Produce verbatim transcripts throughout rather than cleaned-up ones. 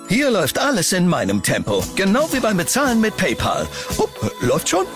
Hier läuft alles in meinem Tempo. Genau wie beim Bezahlen mit PayPal. Oh, läuft schon?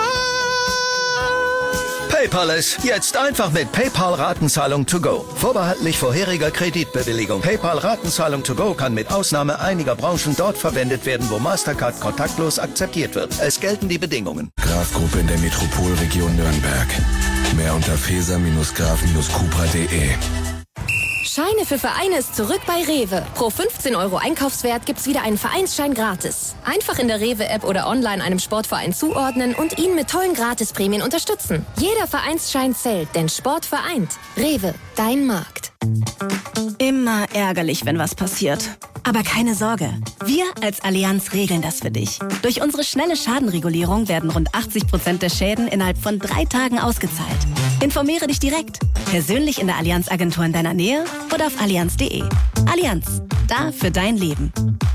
PayPal jetzt einfach mit PayPal-Ratenzahlung to go. Vorbehaltlich vorheriger Kreditbewilligung. PayPal-Ratenzahlung to go kann mit Ausnahme einiger Branchen dort verwendet werden, wo Mastercard kontaktlos akzeptiert wird. Es gelten die Bedingungen. Graf-Gruppe in der Metropolregion Nürnberg. Mehr unter feser Graf Cupra punkt de. Scheine für Vereine ist zurück bei Rewe. Pro fünfzehn Euro Einkaufswert gibt's wieder einen Vereinsschein gratis. Einfach in der Rewe-App oder online einem Sportverein zuordnen und ihn mit tollen Gratisprämien unterstützen. Jeder Vereinsschein zählt, denn Sport vereint. Rewe, dein Markt. Immer ärgerlich, wenn was passiert. Aber keine Sorge, wir als Allianz regeln das für dich. Durch unsere schnelle Schadenregulierung werden rund achtzig Prozent der Schäden innerhalb von drei Tagen ausgezahlt. Informiere dich direkt, persönlich in der Allianz-Agentur in deiner Nähe oder auf allianz punkt de. Allianz, da für dein Leben.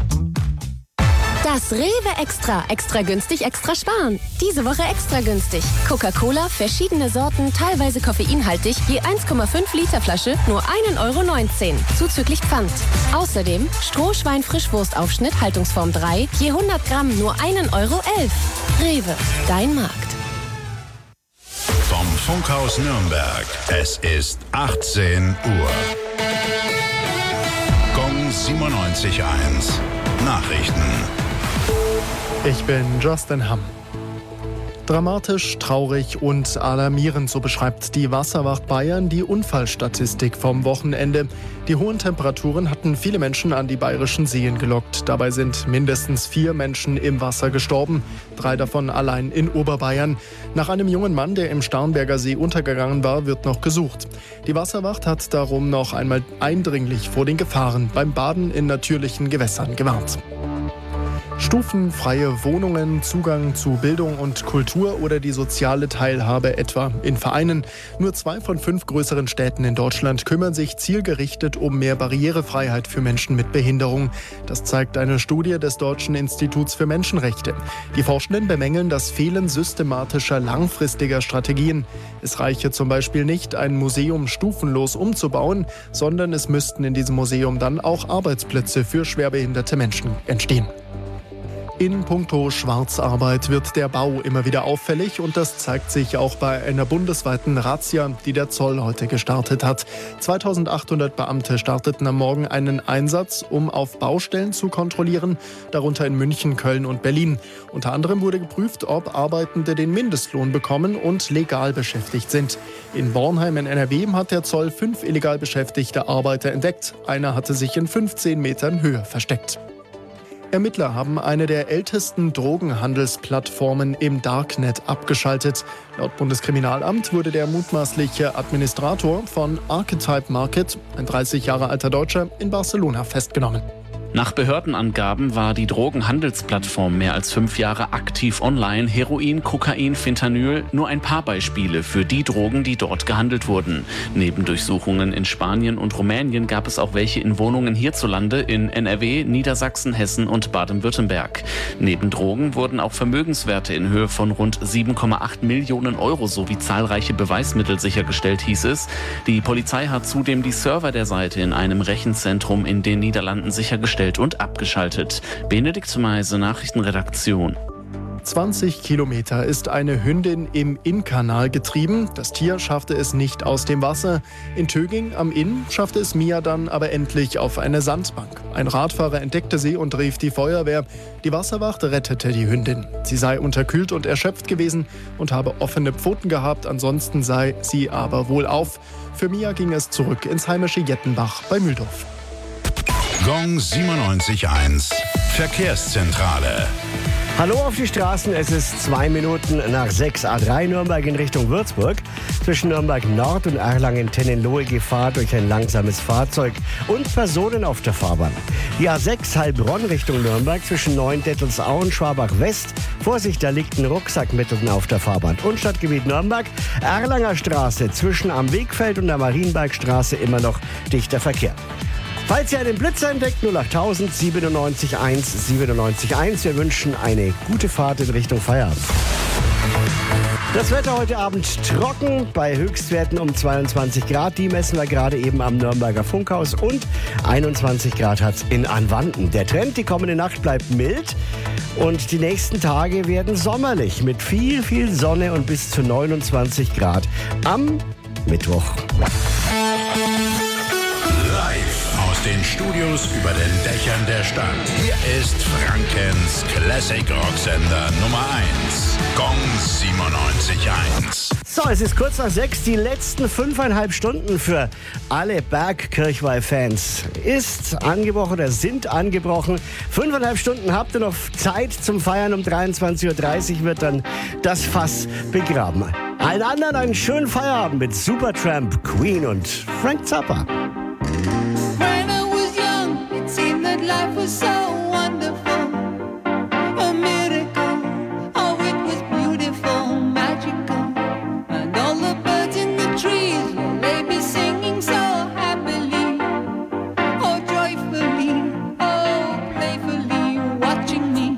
Das Rewe Extra. Extra günstig, extra sparen. Diese Woche extra günstig. Coca-Cola, verschiedene Sorten, teilweise koffeinhaltig, je eins Komma fünf Liter Flasche, nur ein Euro neunzehn. Zuzüglich Pfand. Außerdem Strohschwein Frischwurstaufschnitt, Haltungsform drei, je hundert Gramm, nur ein Euro elf. Rewe, dein Markt. Vom Funkhaus Nürnberg. Es ist achtzehn Uhr. Gong siebenundneunzig Komma eins. Nachrichten. Ich bin Justin Hamm. Dramatisch, traurig und alarmierend, so beschreibt die Wasserwacht Bayern die Unfallstatistik vom Wochenende. Die hohen Temperaturen hatten viele Menschen an die bayerischen Seen gelockt. Dabei sind mindestens vier Menschen im Wasser gestorben, drei davon allein in Oberbayern. Nach einem jungen Mann, der im Starnberger See untergegangen war, wird noch gesucht. Die Wasserwacht hat darum noch einmal eindringlich vor den Gefahren beim Baden in natürlichen Gewässern gewarnt. Stufenfreie Wohnungen, Zugang zu Bildung und Kultur oder die soziale Teilhabe etwa in Vereinen. Nur zwei von fünf größeren Städten in Deutschland kümmern sich zielgerichtet um mehr Barrierefreiheit für Menschen mit Behinderung. Das zeigt eine Studie des Deutschen Instituts für Menschenrechte. Die Forschenden bemängeln das Fehlen systematischer, langfristiger Strategien. Es reiche zum Beispiel nicht, ein Museum stufenlos umzubauen, sondern es müssten in diesem Museum dann auch Arbeitsplätze für schwerbehinderte Menschen entstehen. In puncto Schwarzarbeit wird der Bau immer wieder auffällig und das zeigt sich auch bei einer bundesweiten Razzia, die der Zoll heute gestartet hat. zweitausendachthundert Beamte starteten am Morgen einen Einsatz, um auf Baustellen zu kontrollieren, darunter in München, Köln und Berlin. Unter anderem wurde geprüft, ob Arbeitende den Mindestlohn bekommen und legal beschäftigt sind. In Bornheim in N R W hat der Zoll fünf illegal beschäftigte Arbeiter entdeckt. Einer hatte sich in fünfzehn Metern Höhe versteckt. Ermittler haben eine der ältesten Drogenhandelsplattformen im Darknet abgeschaltet. Laut Bundeskriminalamt wurde der mutmaßliche Administrator von Archetype Market, ein dreißig Jahre alter Deutscher, in Barcelona festgenommen. Nach Behördenangaben war die Drogenhandelsplattform mehr als fünf Jahre aktiv online. Heroin, Kokain, Fentanyl, nur ein paar Beispiele für die Drogen, die dort gehandelt wurden. Neben Durchsuchungen in Spanien und Rumänien gab es auch welche in Wohnungen hierzulande in N R W, Niedersachsen, Hessen und Baden-Württemberg. Neben Drogen wurden auch Vermögenswerte in Höhe von rund sieben Komma acht Millionen Euro sowie zahlreiche Beweismittel sichergestellt, hieß es. Die Polizei hat zudem die Server der Seite in einem Rechenzentrum in den Niederlanden sichergestellt und abgeschaltet. Benedikt Meise, Nachrichtenredaktion. zwanzig Kilometer ist eine Hündin im Inn-Kanal getrieben. Das Tier schaffte es nicht aus dem Wasser. In Töging am Inn schaffte es Mia dann aber endlich auf eine Sandbank. Ein Radfahrer entdeckte sie und rief die Feuerwehr. Die Wasserwacht rettete die Hündin. Sie sei unterkühlt und erschöpft gewesen und habe offene Pfoten gehabt. Ansonsten sei sie aber wohlauf. Für Mia ging es zurück ins heimische Jettenbach bei Mühldorf. Gong siebenundneunzig Komma eins. Verkehrszentrale. Hallo auf die Straßen, es ist zwei Minuten nach sechs A drei Nürnberg in Richtung Würzburg. Zwischen Nürnberg Nord und Erlangen-Tennenlohe Gefahr durch ein langsames Fahrzeug und Personen auf der Fahrbahn. Die A sechs Heilbronn Richtung Nürnberg zwischen Neuendettelsau und Schwabach West. Vorsicht, da liegt ein Rucksack mitten auf der Fahrbahn. Und Stadtgebiet Nürnberg, Erlanger Straße zwischen am Wegfeld und der Marienbergstraße immer noch dichter Verkehr. Falls ihr einen Blitzer entdeckt, null achttausend siebenundneunzig eins siebenundneunzig eins. Wir wünschen eine gute Fahrt in Richtung Feierabend. Das Wetter heute Abend trocken, bei Höchstwerten um zweiundzwanzig Grad. Die messen wir gerade eben am Nürnberger Funkhaus. Und einundzwanzig Grad hat es in Anwanden. Der Trend, die kommende Nacht bleibt mild. Und die nächsten Tage werden sommerlich mit viel, viel Sonne und bis zu neunundzwanzig Grad am Mittwoch. Live aus den Studios über den Dächern der Stadt. Hier ist Frankens Classic Rocksender Nummer eins. Gong siebenundneunzig Komma eins. So, es ist kurz nach sechs. Die letzten fünfeinhalb Stunden für alle Bergkirchweih-Fans ist angebrochen oder sind angebrochen. Fünfeinhalb Stunden habt ihr noch Zeit zum Feiern. Um dreiundzwanzig Uhr dreißig wird dann das Fass begraben. Allen anderen einen schönen Feierabend mit Supertramp, Queen und Frank Zappa. When I was young, it seemed that life was so wonderful. A miracle, oh it was beautiful, magical. And all the birds in the trees, well, they be singing so happily. Oh joyfully, oh playfully, watching me.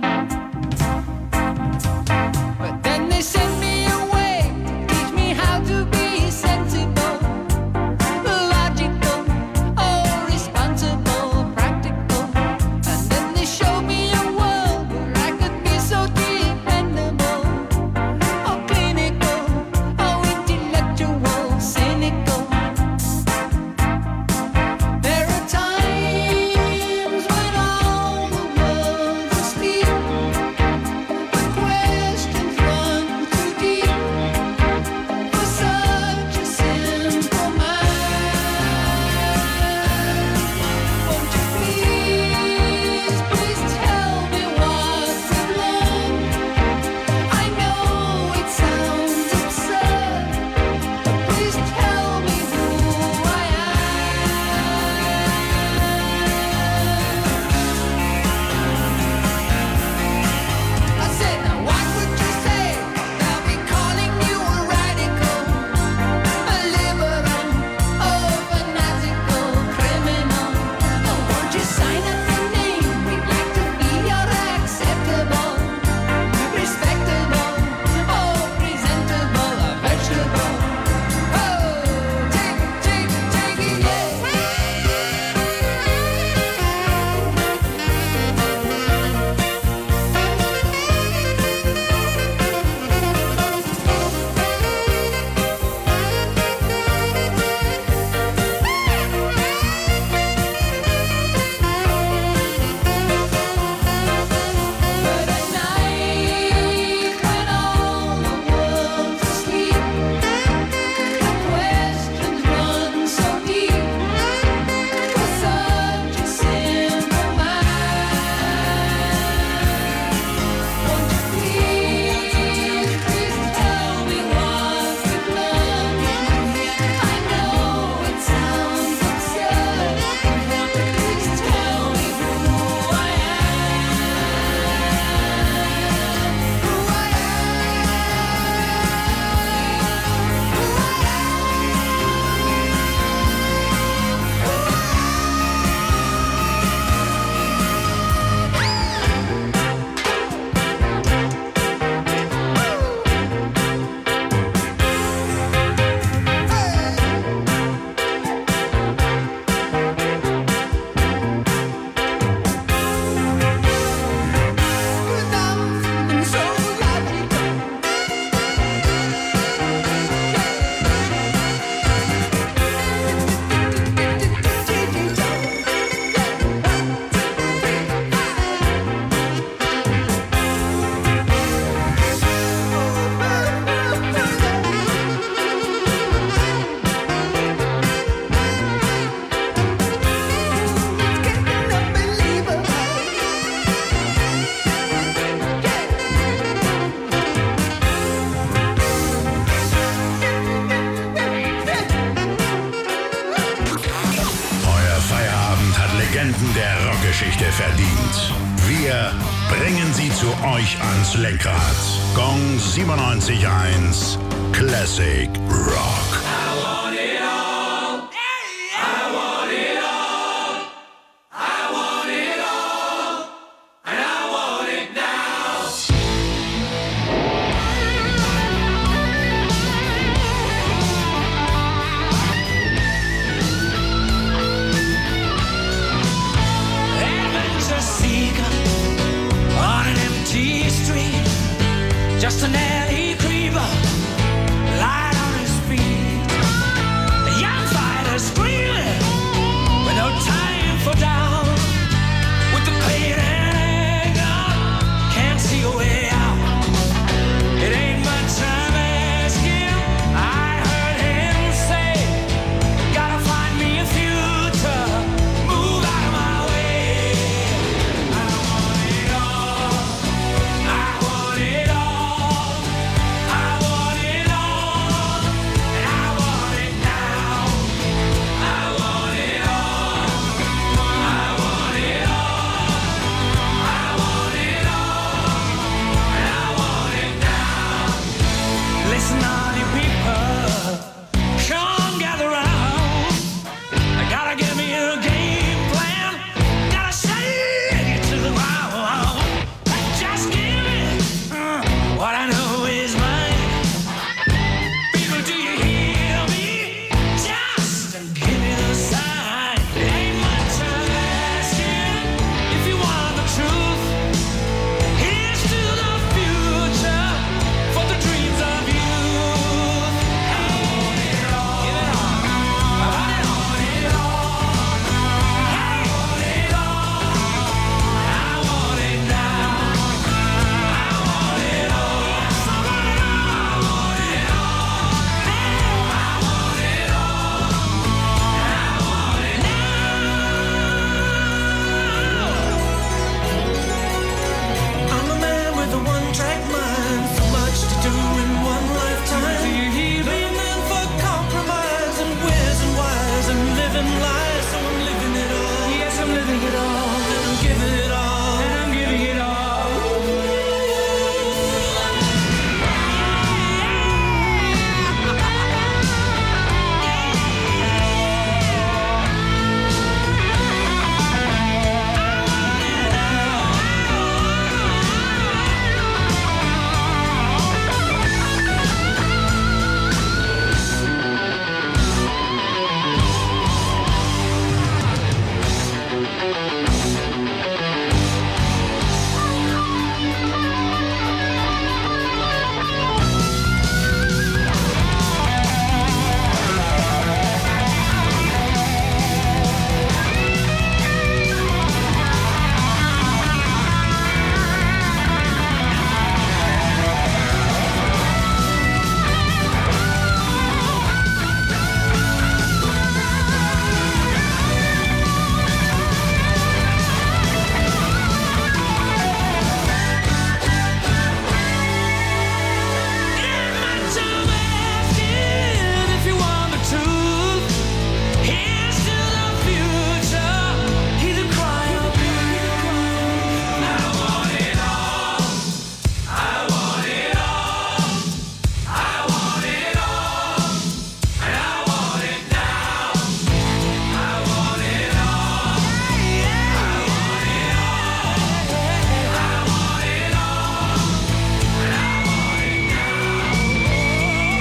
But then they sent me away to teach me how to be sensible, logical, oh responsible, practical. And then they showed me a world where I could be so dependable, oh clinical, oh intellectual, cynical. There are times when all the world's asleep, the questions run too deep for such a simple mind. Won't you please, please tell me what you've learned? I know it sounds absurd, but please tell me who I am. I said, now what would you say? They'll be calling you a radical, a liberal, oh fanatical criminal. Oh, won't you sign up your name? We'd like to be your acceptable, respectable, oh presentable, a vegetable. Oh, take, take, take it, yeah. But at night, when all the world's asleep, the questions run so deep for such a simple mind. Won't you please, please tell me what you've learned? I know it sounds absurd, but please tell me who I am. Who I am so logical. Euer Feierabend hat Legenden der Rockgeschichte verdient. Wir bringen sie zu euch ans Lenkrad. Gong siebenundneunzig Komma eins Classic Rock. just an alley creeper, light on his feet. A young fighter screaming with no time for doubt, with the pain and anger, can't see a way out. It ain't much I'm asking, I heard him say, gotta find me a future, move out of my way. I want it all, I want it all, I want it all, and I want it now. I want it all, I want it all, I want it all, and I want it now. Listen, all you people, come gather round. I gotta give me a game plan, gotta shake it to the ground. Just give me uh, what I know is mine. People, do you hear me? Just give me the sign. It ain't much I'm asking if you want the truth. Here's to the future for the dreams of youth. I want it all. Give it all. I want it all. I want it all. I want it now. I want it all. Yes, I want it all. I want it all. I want it all. I want it now. I'm a man with a one-track mind, so much to do in one lifetime. Leaning for compromise and where's and whys and living lies, so I'm living it all. Yes, I'm living it all, and I'm giving it all, and I'm giving it all. If you want the truth, here's to the future, either cry or cry. I want it all, I want it all, I want it all, and I want it now. I want it all, I want it all, I want it all, and I want it now.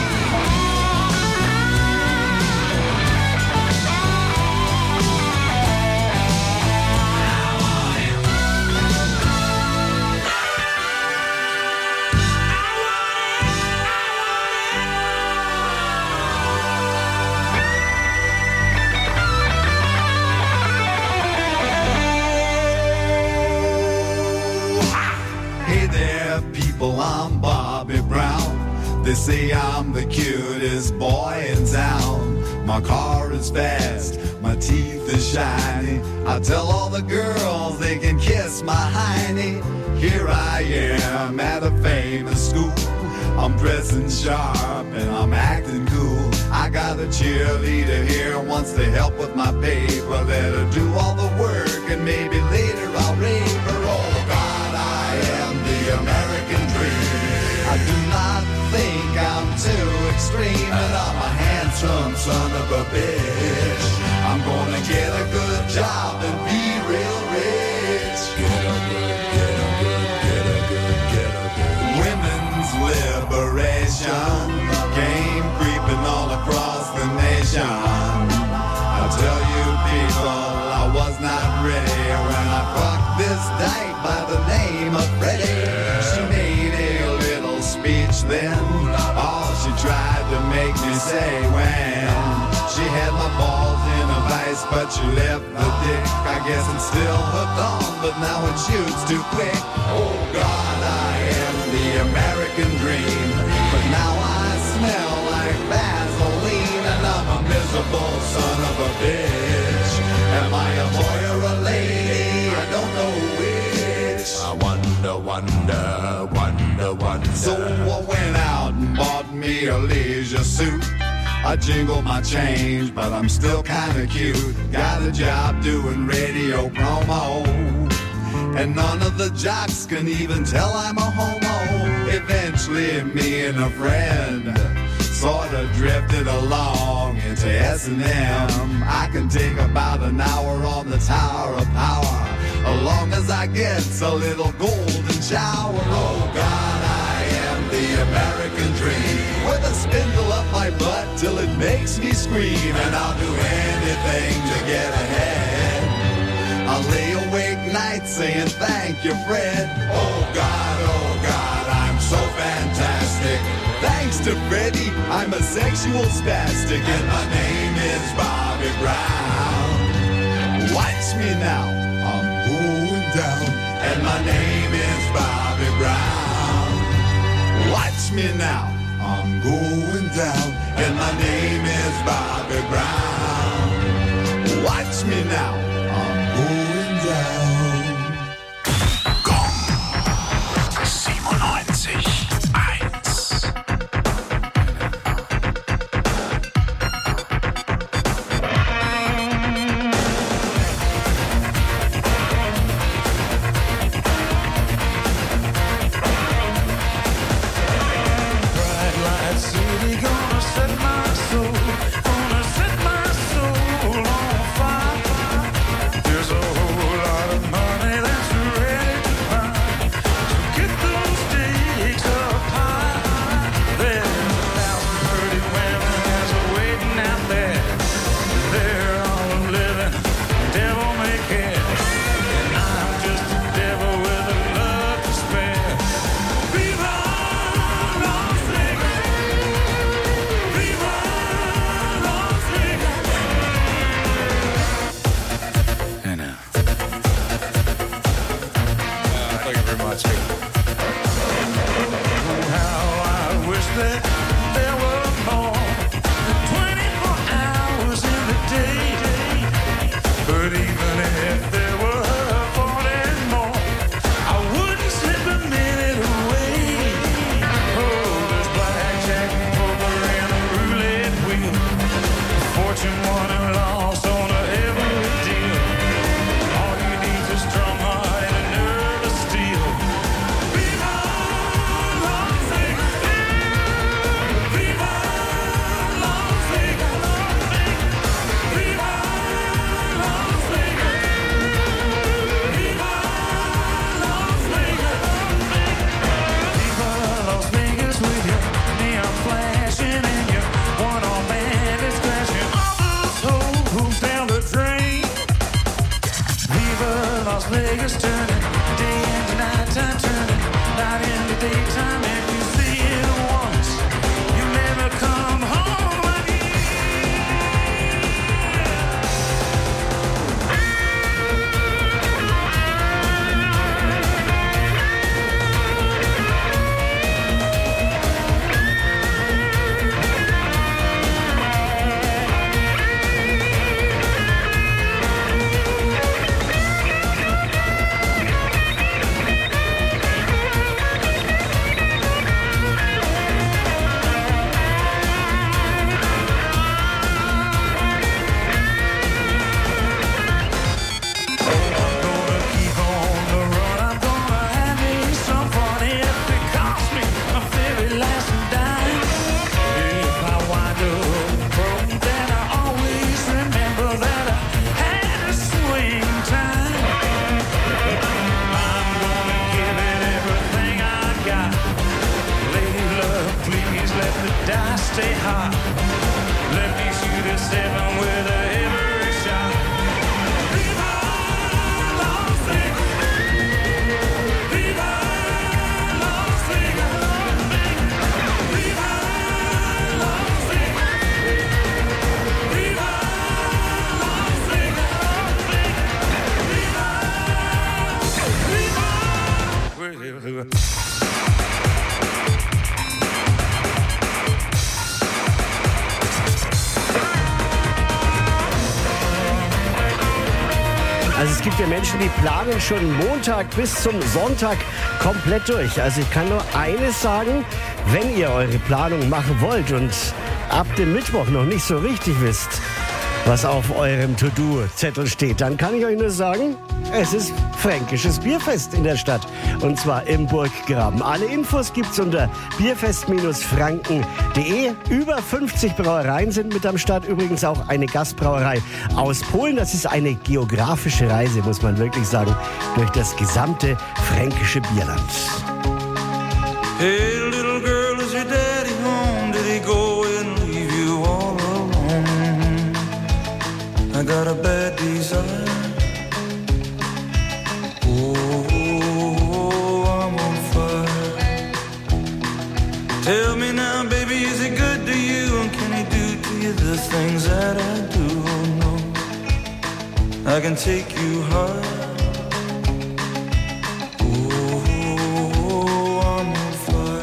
Hey there, people, I'm Bobby Brown. They say I'm the cutest boy in town. My car is fast, my teeth are shiny. I tell all the girls they can kiss my hiney. Here I am at a famous school. I'm dressing sharp and I'm acting cool. I got a cheerleader here, wants to help with my paper. Let her do all the work and maybe later I'll rape her. Oh God, I am the American dream. I do not think I'm too extreme, and I'm a handsome son of a bitch. I'm gonna get a good job and be real rich. Get a good, get a good, get a good, get a good. Women's liberation came creeping all across the nation. I tell you people, I was not ready when I fucked this dyke by the name of Freddie. She made a little to make me say when she had my balls in a vice, but she left the dick. I guess it's still hooked on, but now it shoots too quick. Oh God, I am the American dream, but now I smell like Vaseline, and I'm a miserable son of a bitch. Am I a boy or a lady? I don't know which. I wonder, wonder, wonder, wonder. So I went out and bought me a leisure suit. I jingled my change, but I'm still kinda cute. Got a job doing radio promo, and none of the jocks can even tell I'm a homo. Eventually me and a friend sorta drifted along into S and M. I can take about an hour on the Tower of Power, as long as I get a little golden shower. Oh God, I am the American dream, with a spindle up my butt till it makes me scream, and I'll do anything to get ahead. I'll lay awake nights saying thank you, Fred. Oh God, oh God, I'm so fantastic. Thanks to Freddie, I'm a sexual spastic, and my name is Bobby Brown. Watch me now, I'm going down, and my name is Bobby Brown. Watch me now, I'm going down, and my name is Bobby Brown. Watch me now, I'm going down. Gong siebenundneunzig eins. you. Also es gibt ja Menschen, die planen schon Montag bis zum Sonntag komplett durch. Also ich kann nur eines sagen, wenn ihr eure Planung machen wollt und ab dem Mittwoch noch nicht so richtig wisst, was auf eurem To-Do-Zettel steht, dann kann ich euch nur sagen, es ist fränkisches Bierfest in der Stadt. Und zwar im Burggraben. Alle Infos gibt's unter bierfest franken punkt de. Über fünfzig Brauereien sind mit am Start. Übrigens auch eine Gastbrauerei aus Polen. Das ist eine geografische Reise, muss man wirklich sagen, durch das gesamte fränkische Bierland. Hey, little girl, is your daddy home? Did he go and leave you all alone? I got a bad desire. Tell me now, baby, is he good to you? And can he do to you the things that I do? Oh, no, I can take you high. Oh, I'm on fire.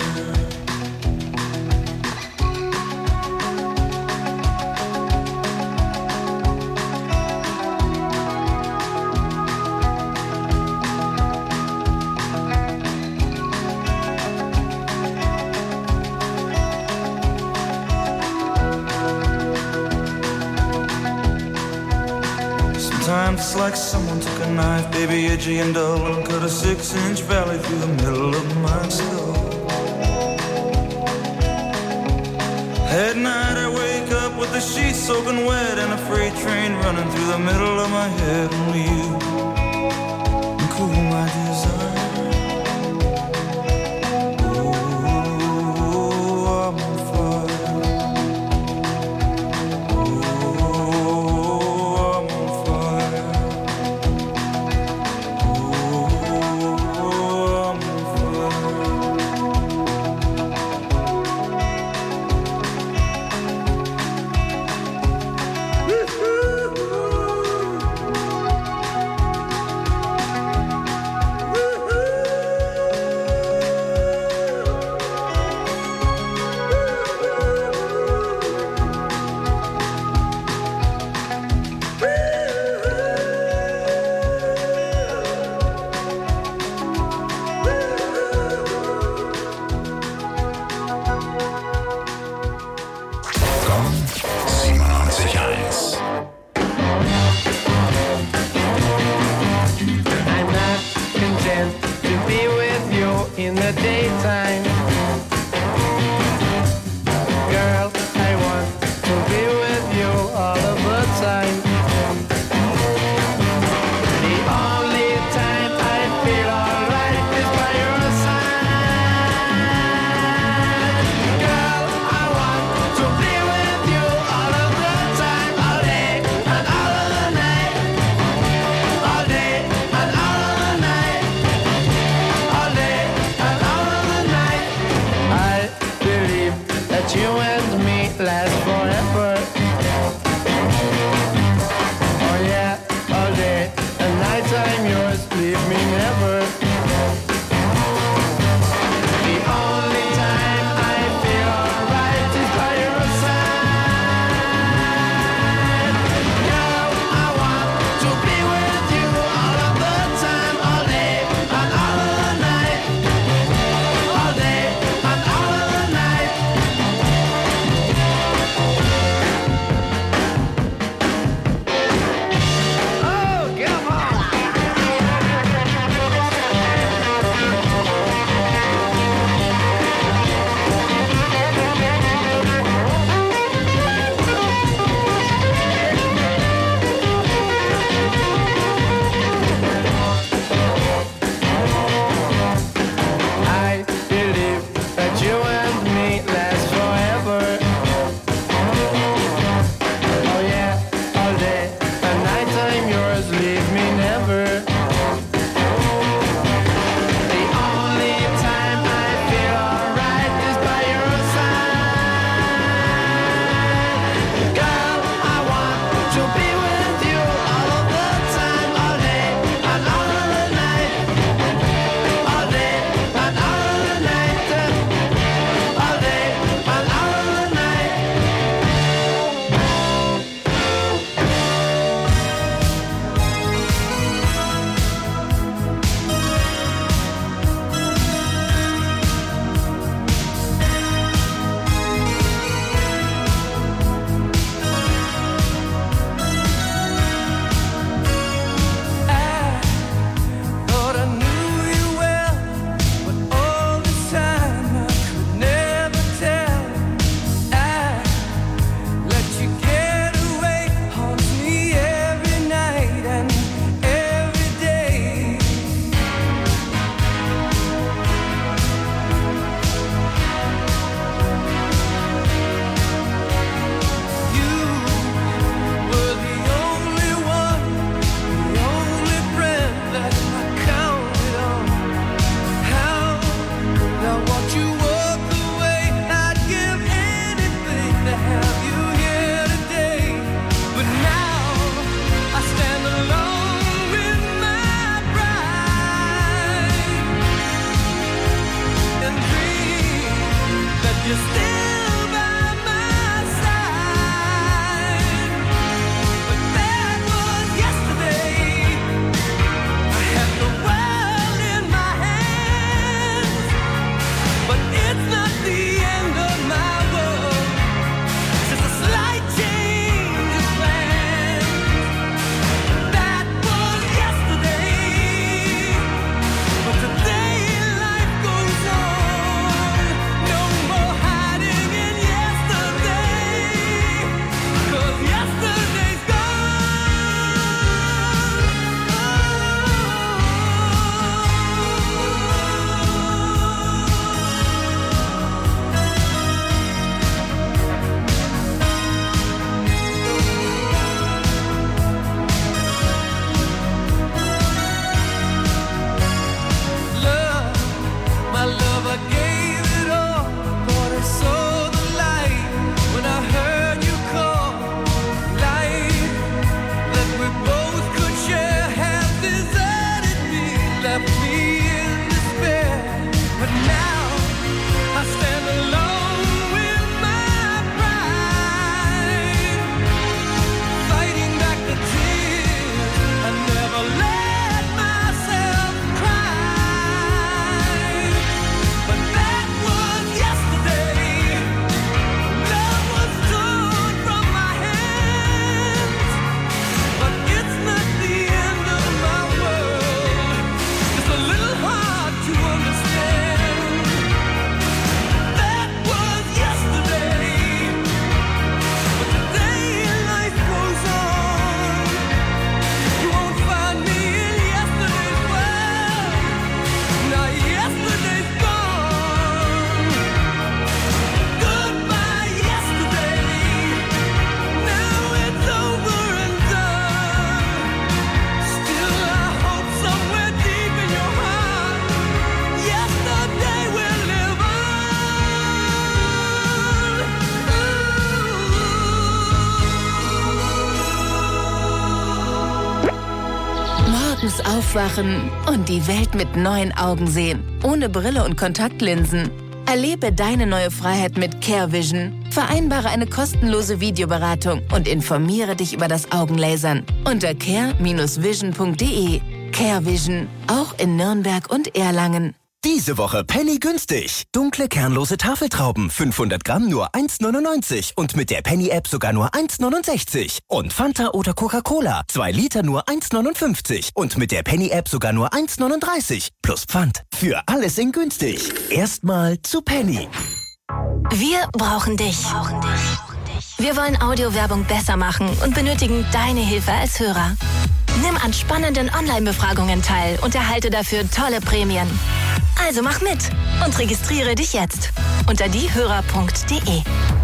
Sometimes it's like someone took a knife, baby, edgy and dull, and cut a six-inch valley through the middle of my skull. At night I wake up with the sheets soaking wet and a freight train running through the middle of my head. Only you can cool my desire. Oh, I'm on fire. Aufwachen und die Welt mit neuen Augen sehen. Ohne Brille und Kontaktlinsen. Erlebe deine neue Freiheit mit CareVision. Vereinbare eine kostenlose Videoberatung und informiere dich über das Augenlasern unter care Bindestrich vision punkt de. CareVision, auch in Nürnberg und Erlangen. Diese Woche Penny günstig. Dunkle, kernlose Tafeltrauben, fünfhundert Gramm nur eins neunundneunzig und mit der Penny-App sogar nur eins neunundsechzig. Und Fanta oder Coca-Cola, zwei Liter nur eins neunundfünfzig und mit der Penny-App sogar nur eins neununddreißig. Plus Pfand. Für alles in günstig. Erstmal zu Penny. Wir brauchen dich. Wir wollen Audiowerbung besser machen und benötigen deine Hilfe als Hörer. Nimm an spannenden Online-Befragungen teil und erhalte dafür tolle Prämien. Also mach mit und registriere dich jetzt unter diehörer punkt de.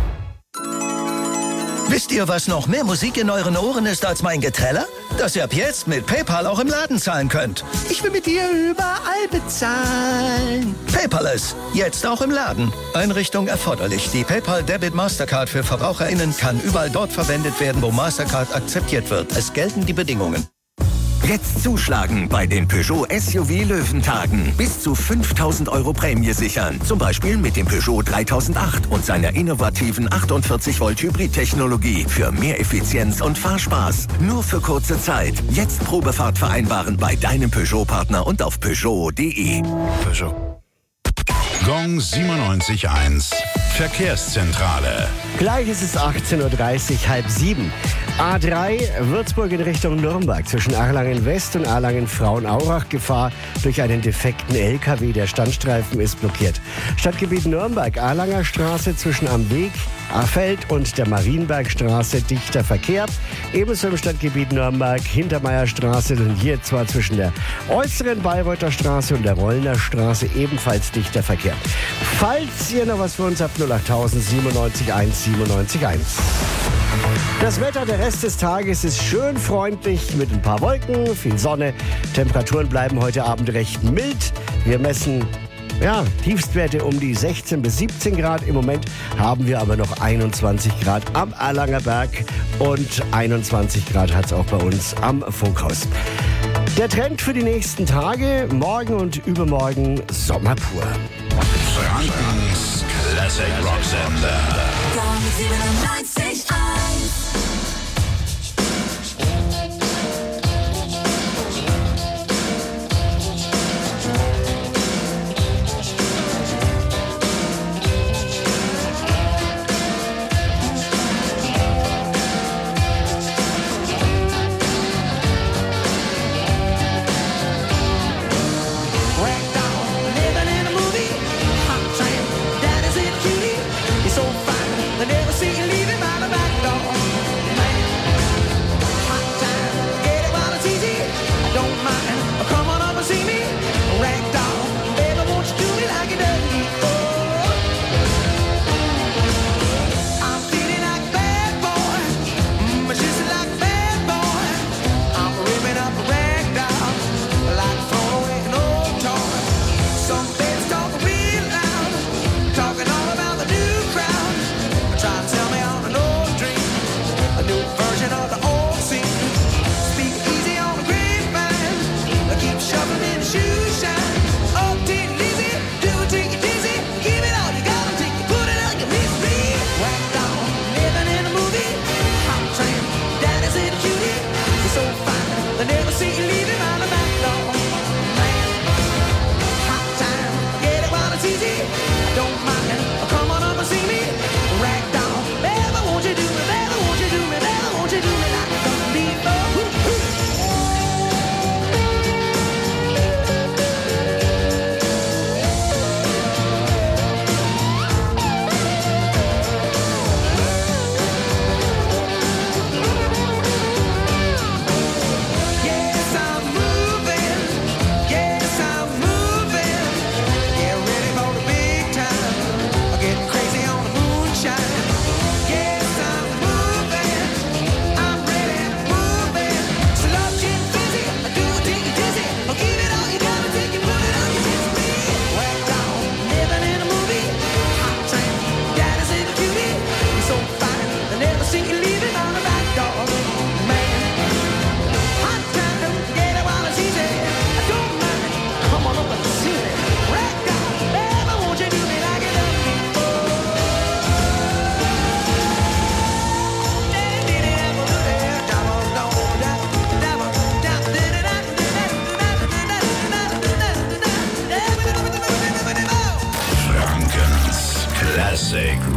Wisst ihr, was noch mehr Musik in euren Ohren ist als mein Geträller? Dass ihr ab jetzt mit PayPal auch im Laden zahlen könnt. Ich will mit dir überall bezahlen. PayPal jetzt auch im Laden. Einrichtung erforderlich. Die PayPal Debit Mastercard für VerbraucherInnen kann überall dort verwendet werden, wo Mastercard akzeptiert wird. Es gelten die Bedingungen. Jetzt zuschlagen bei den Peugeot S U V Löwentagen. Bis zu fünftausend Euro Prämie sichern. Zum Beispiel mit dem Peugeot dreitausendacht und seiner innovativen achtundvierzig Volt Hybrid-Technologie für mehr Effizienz und Fahrspaß. Nur für kurze Zeit. Jetzt Probefahrt vereinbaren bei deinem Peugeot-Partner und auf Peugeot punkt de. Peugeot. Gong siebenundneunzig Komma eins. Verkehrszentrale. Gleich ist es achtzehn Uhr dreißig, halb sieben. A drei, Würzburg in Richtung Nürnberg. Zwischen Erlangen West und Erlangen Frauenaurach Gefahr durch einen defekten L K W. Der Standstreifen ist blockiert. Stadtgebiet Nürnberg, Erlanger Straße zwischen Am Weg, Afeld und der Marienbergstraße dichter Verkehr. Ebenso im Stadtgebiet Nürnberg, Hintermeierstraße und hier zwar zwischen der äußeren Bayreuther Straße und der Rollner Straße ebenfalls dichter Verkehr. Falls ihr noch was für uns habt, null acht siebenundneunzig eins siebenundneunzig eins. Das Wetter, der Rest des Tages ist schön freundlich mit ein paar Wolken, viel Sonne. Temperaturen bleiben heute Abend recht mild. Wir messen ja, Tiefstwerte um die sechzehn bis siebzehn Grad. Im Moment haben wir aber noch einundzwanzig Grad am Erlanger Berg und einundzwanzig Grad hat es auch bei uns am Funkhaus. Der Trend für die nächsten Tage, morgen und übermorgen Sommer pur. Frankens Classic Rocksender. Gong siebenundneunzig Komma eins. Never see you leaving by the back door.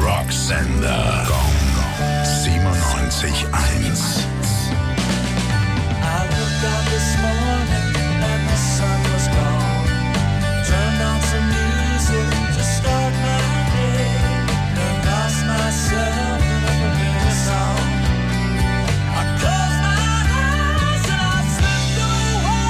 Rocksender. Gong siebenundneunzig eins. I looked out this morning and the sun was gone. Turned on some music to start my day and lost myself in a familiar song. I closed my eyes and I slipped away.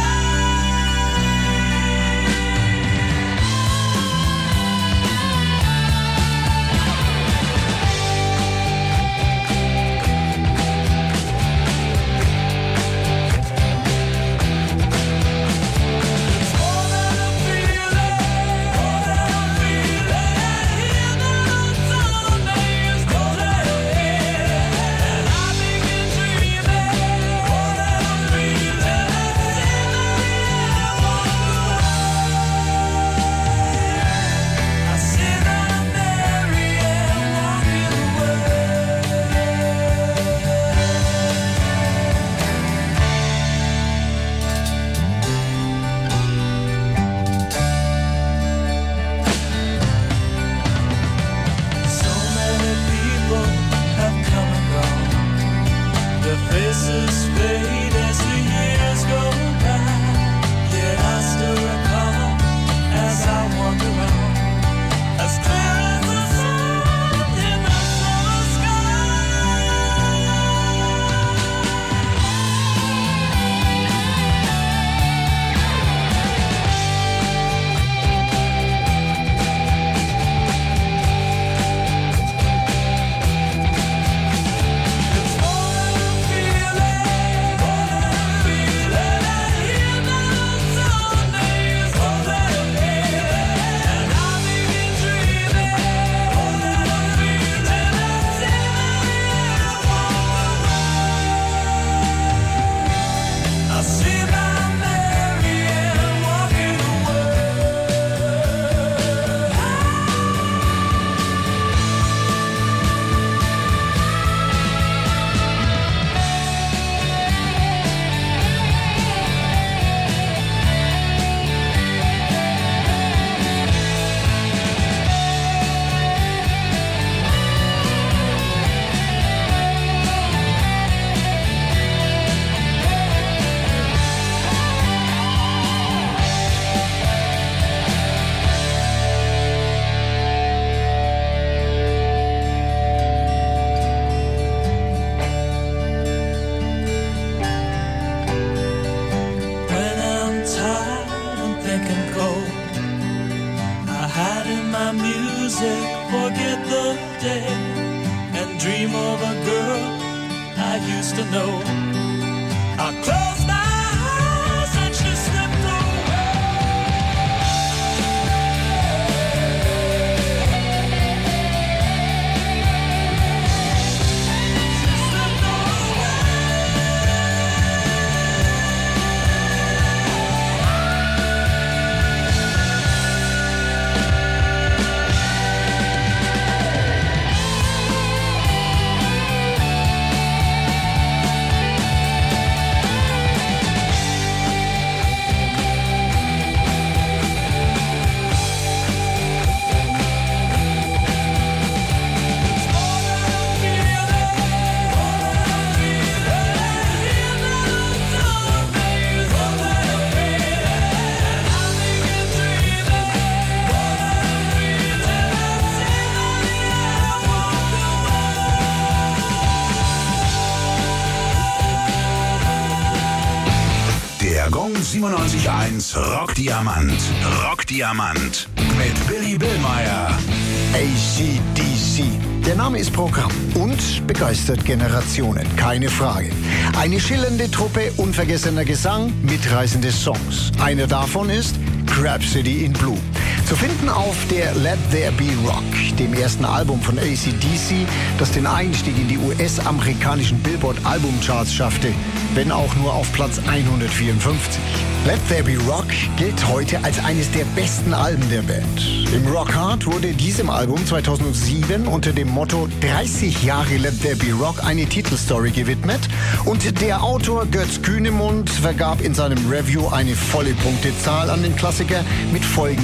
siebenundneunzig eins Rockdiamant. Rockdiamant mit Billy Billmeyer. A C D C. Der Name ist Programm und begeistert Generationen, keine Frage. Eine schillernde Truppe, unvergessener Gesang, mitreißende Songs. Einer davon ist Rhapsody in Blue. Zu finden auf der Let There Be Rock, dem ersten Album von A C D C, das den Einstieg in die U S-amerikanischen Billboard-Albumcharts schaffte, wenn auch nur auf Platz hundertvierundfünfzig. Let There Be Rock gilt heute als eines der besten Alben der Band. Im Rockhard wurde diesem Album zweitausendsieben unter dem Motto dreißig Jahre Let There Be Rock eine Titelstory gewidmet und der Autor Götz Kühnemund vergab in seinem Review eine volle Punktezahl an den Klassiker mit folgender Begründung.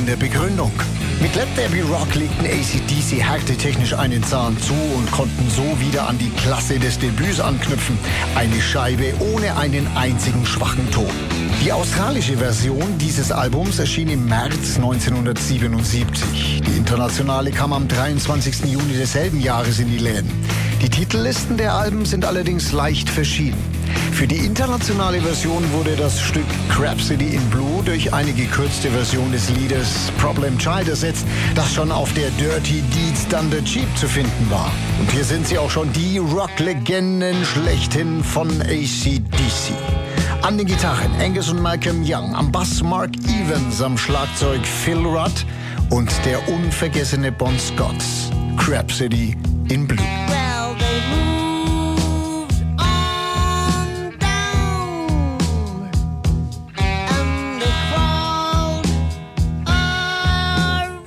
Gründung. Mit Let There Be Rock legten A C D C härtetechnisch einen Zahn zu und konnten so wieder an die Klasse des Debüts anknüpfen. Eine Scheibe ohne einen einzigen schwachen Ton. Die australische Version dieses Albums erschien im März neunzehnhundertsiebenundsiebzig. Die internationale kam am dreiundzwanzigsten Juni desselben Jahres in die Läden. Die Titellisten der Alben sind allerdings leicht verschieden. Für die internationale Version wurde das Stück Crapsody in Blue durch eine gekürzte Version des Liedes Problem Child ersetzt, das schon auf der Dirty Deeds Done the Cheap zu finden war. Und hier sind sie auch schon, die Rock-Legenden schlechthin von A C D C. An den Gitarren Angus und Malcolm Young, am Bass Mark Evans, am Schlagzeug Phil Rudd und der unvergessene Bon Scott. Crapsody in Blue. Well, they moved on down and they crawled around,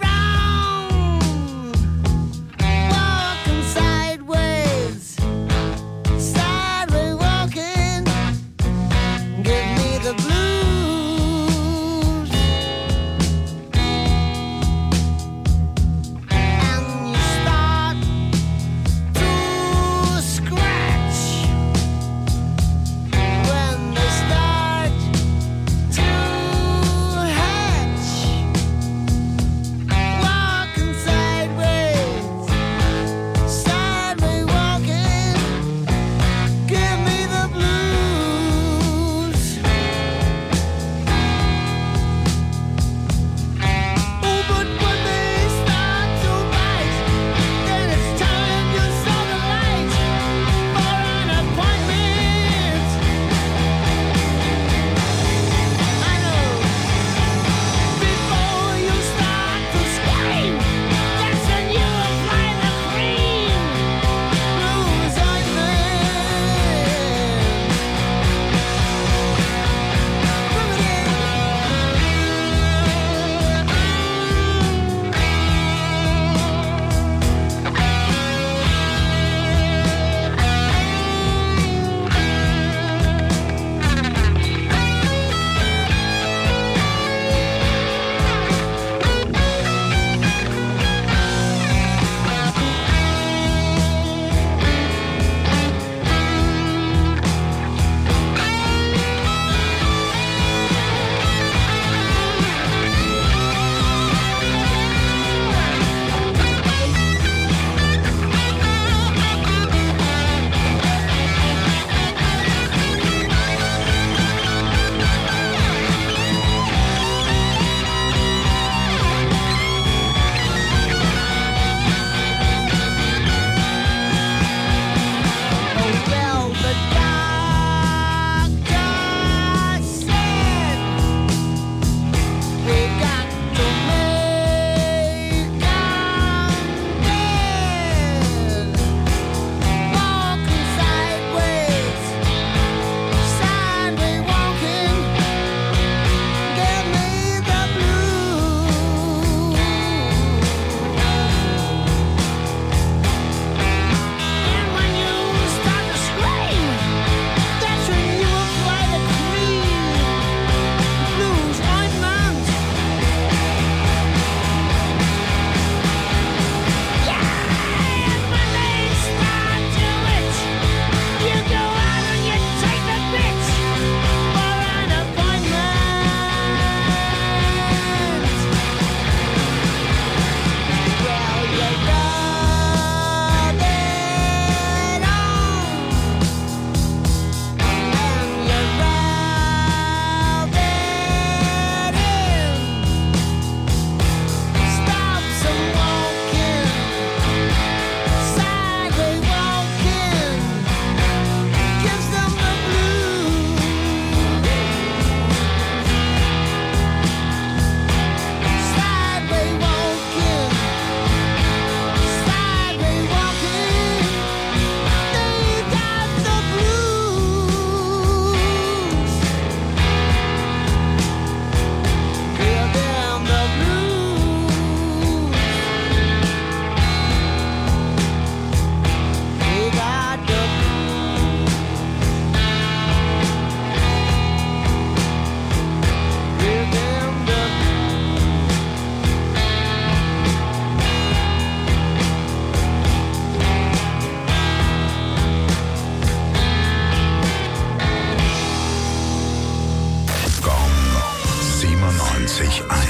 walking sideways, sideways walking, give me the blues, and you start to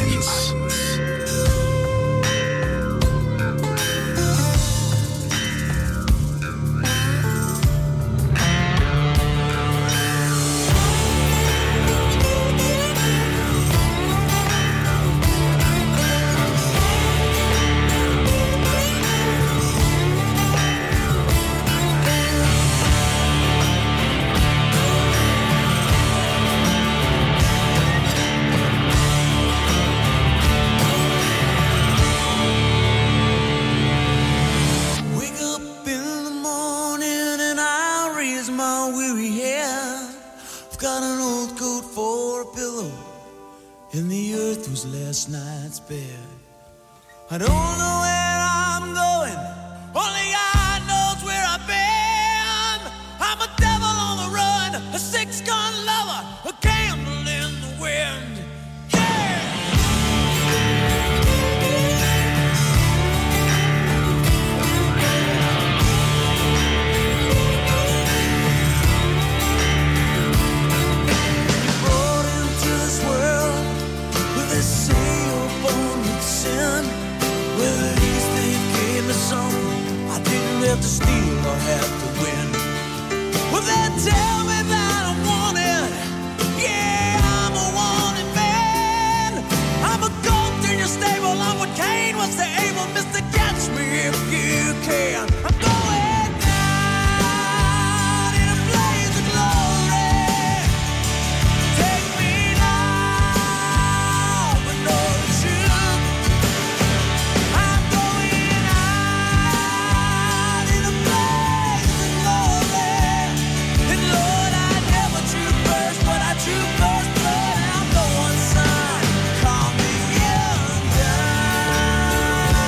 eins. Wake up in the morning and I raise my weary head. I've got an old coat for a pillow, and the earth was last night's bed. I don't know where I'm going, only God knows where I've been. I'm a devil on the run, a six-gun lover, a candle in the wind. Brought into this world with a seal born with sin. Well, at least they gave me something I didn't have to steal or have to win. Well, they tell me that I'm wanted. Yeah, I'm a wanted man. I'm a goat in your stable. I'm what Cain was to Abel. Mister Catch me if you can. I'm going down in a blaze of glory. Take me now, but no retreat. I'm going out in a blaze of glory. And Lord, I never drew first, but I drew first blood. And I'm going, son, call me in down.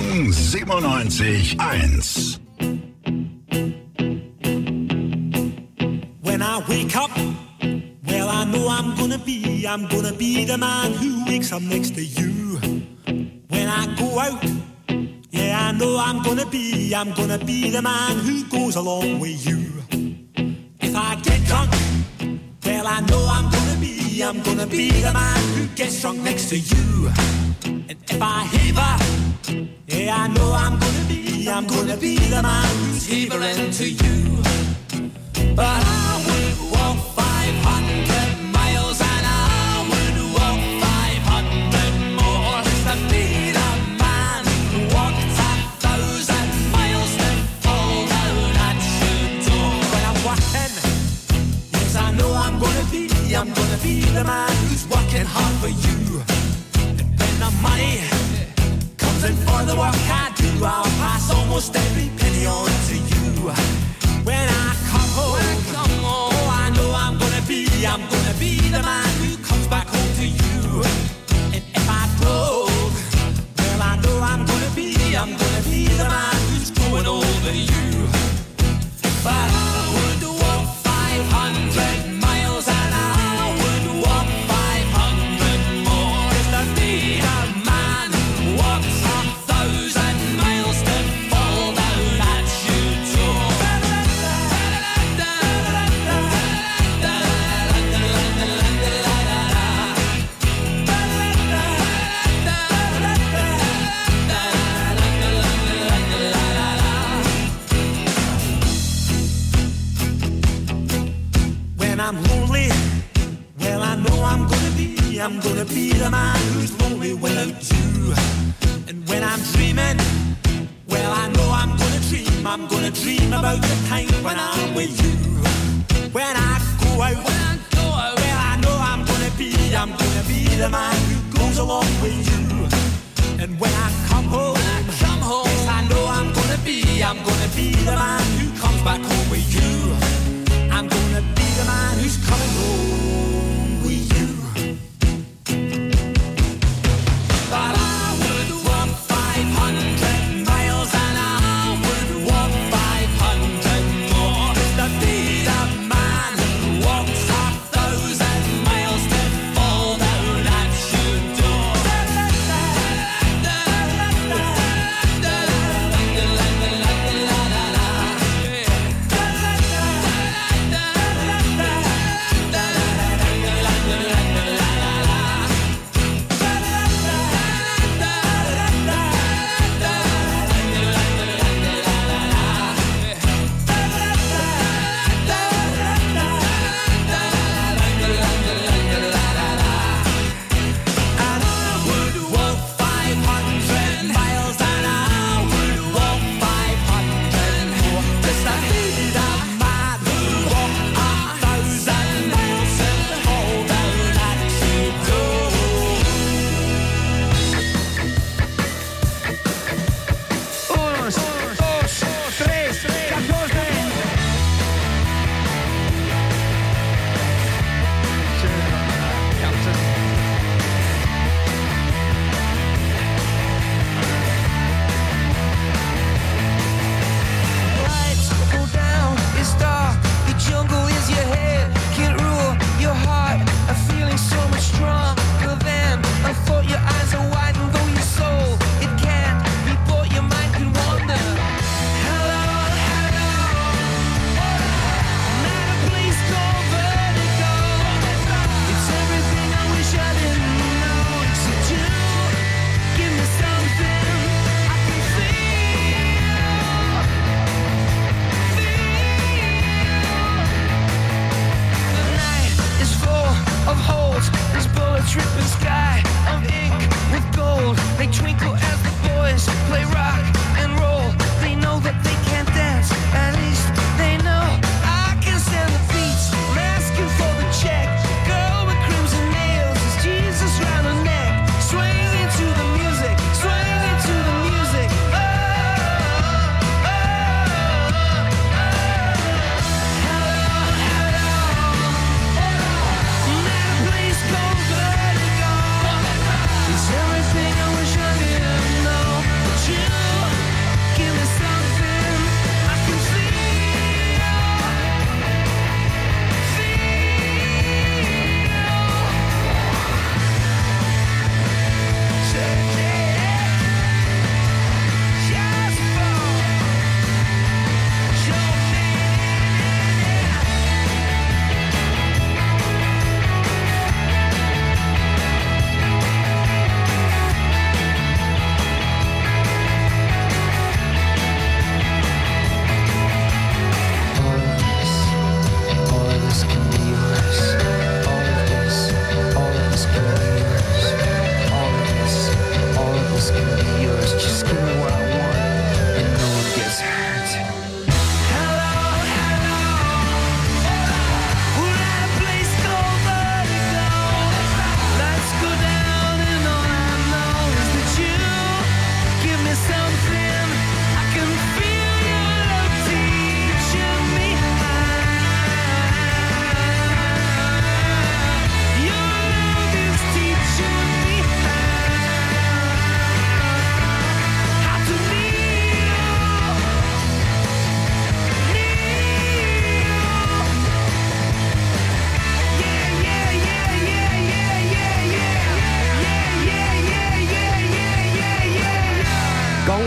Gong siebenundneunzig eins. When I wake up, well, I know I'm gonna be, I'm gonna be the man who wakes up next to you. When I go out, yeah, I know I'm gonna be, I'm gonna be the man who goes along with you. If I get drunk, well, I know I'm gonna be, I'm gonna be the man who gets drunk next to you. And if I heaver, yeah, I know I'm gonna be, I'm gonna be the man who's heavering to you. But I would walk five hundred miles and I would walk five hundred more to be the man who walked a thousand miles to fall down at your door. When I'm walking, yes, I know I'm gonna be, I'm gonna be the man who's working hard for you. And when the money comes in for the work I do, I'll pass almost every penny on to you. When I come home, oh, I know I'm gonna be, I'm gonna be the man who comes back home to you. And if I broke, well, I know I'm gonna be, I'm gonna be the man who's growing over you. But I would walk five hundred miles and I would walk five hundred more just to be the man who walks a thousand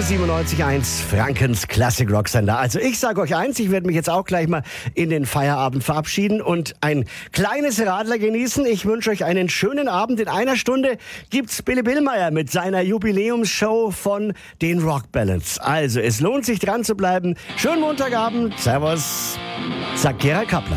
siebenundneunzig Komma eins, Frankens Classic Rock Sender. Also ich sage euch eins, ich werde mich jetzt auch gleich mal in den Feierabend verabschieden und ein kleines Radler genießen. Ich wünsche euch einen schönen Abend. In einer Stunde gibt's Billy Billmeyer mit seiner Jubiläumsshow von den Rock Ballads. Also es lohnt sich dran zu bleiben. Schönen Montagabend. Servus, sagt Gerald Kappler.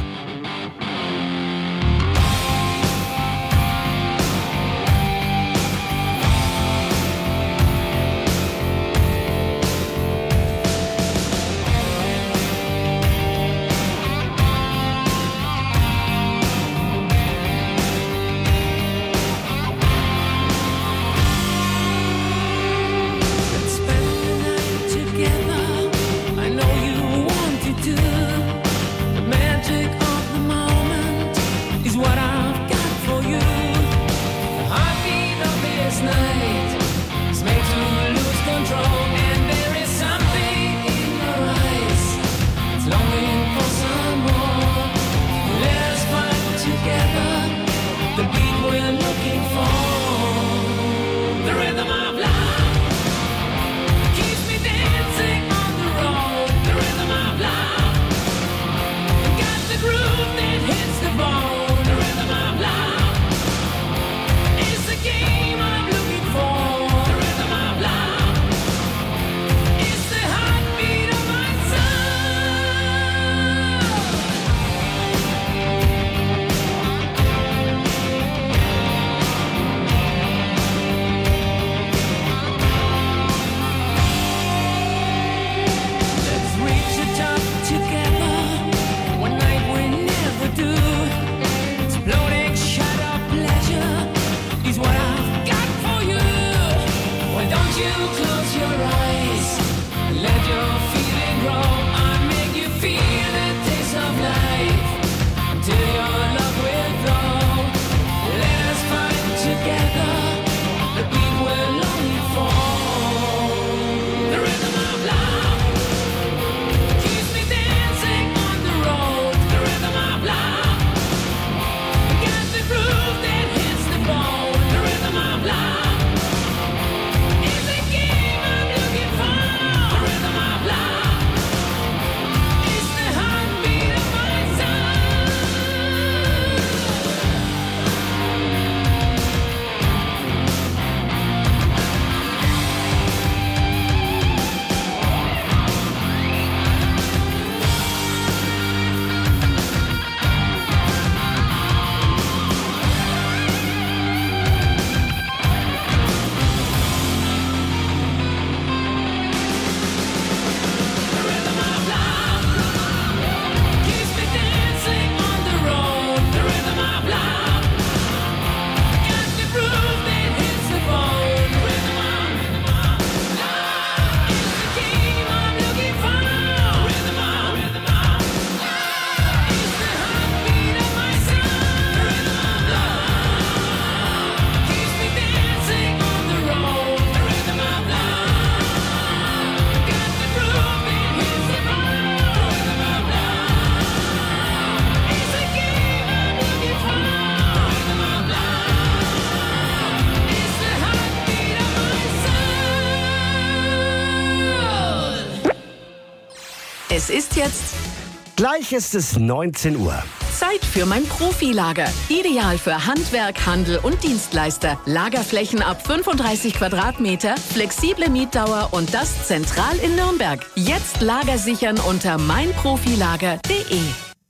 Es ist jetzt... Gleich ist es neunzehn Uhr. Zeit für mein Profilager. Ideal für Handwerk, Handel und Dienstleister. Lagerflächen ab fünfunddreißig Quadratmeter, flexible Mietdauer und das zentral in Nürnberg. Jetzt Lager sichern unter mein profilager punkt de.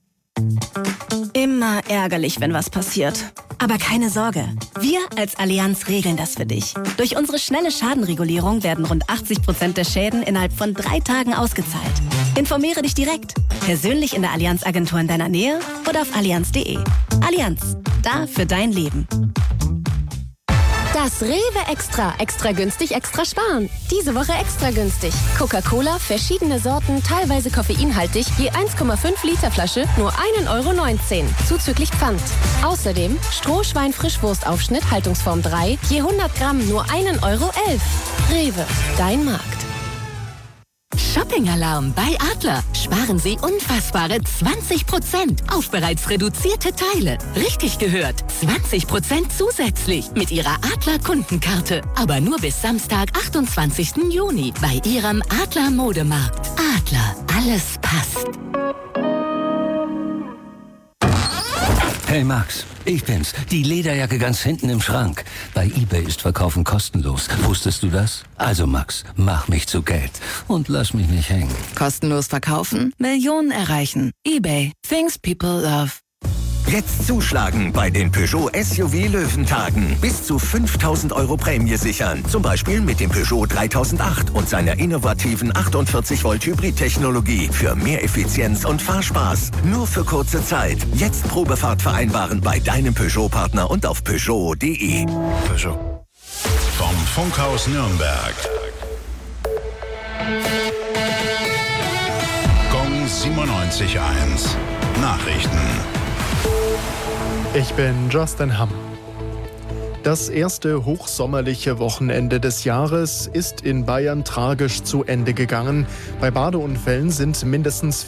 Immer ärgerlich, wenn was passiert. Aber keine Sorge. Wir als Allianz regeln das für dich. Durch unsere schnelle Schadenregulierung werden rund achtzig Prozent der Schäden innerhalb von drei Tagen ausgezahlt. Informiere dich direkt. Persönlich in der Allianz-Agentur in deiner Nähe oder auf allianz punkt de. Allianz. Da für dein Leben. Das Rewe Extra. Extra günstig, extra sparen. Diese Woche extra günstig. Coca-Cola, verschiedene Sorten, teilweise koffeinhaltig, je eins Komma fünf Liter Flasche, nur ein Euro neunzehn. Zuzüglich Pfand. Außerdem Strohschwein Frischwurstaufschnitt, Haltungsform drei, je hundert Gramm nur ein Euro elf. Rewe, dein Markt. Shopping-Alarm bei Adler. sparen Sie unfassbare zwanzig Prozent auf bereits reduzierte Teile. Richtig gehört, zwanzig Prozent zusätzlich mit Ihrer Adler-Kundenkarte. Aber nur bis Samstag, achtundzwanzigsten Juni bei Ihrem Adler Modemarkt. Adler, alles passt. Hey Max, ich bin's. Die Lederjacke ganz hinten im Schrank. Bei eBay ist Verkaufen kostenlos. Wusstest du das? Also Max, mach mich zu Geld und lass mich nicht hängen. Kostenlos verkaufen? Millionen erreichen. eBay. Things people love. Jetzt zuschlagen bei den Peugeot S U V Löwentagen. Bis zu fünftausend Euro Prämie sichern. Zum Beispiel mit dem Peugeot dreitausendacht und seiner innovativen achtundvierzig Volt Hybrid-Technologie für mehr Effizienz und Fahrspaß. Nur für kurze Zeit. Jetzt Probefahrt vereinbaren bei deinem Peugeot-Partner und auf Peugeot punkt de. Peugeot. Vom Funkhaus Nürnberg. Gong siebenundneunzig Komma eins. Nachrichten. Ich bin Justin Hamm. Das erste hochsommerliche Wochenende des Jahres ist in Bayern tragisch zu Ende gegangen. Bei Badeunfällen sind mindestens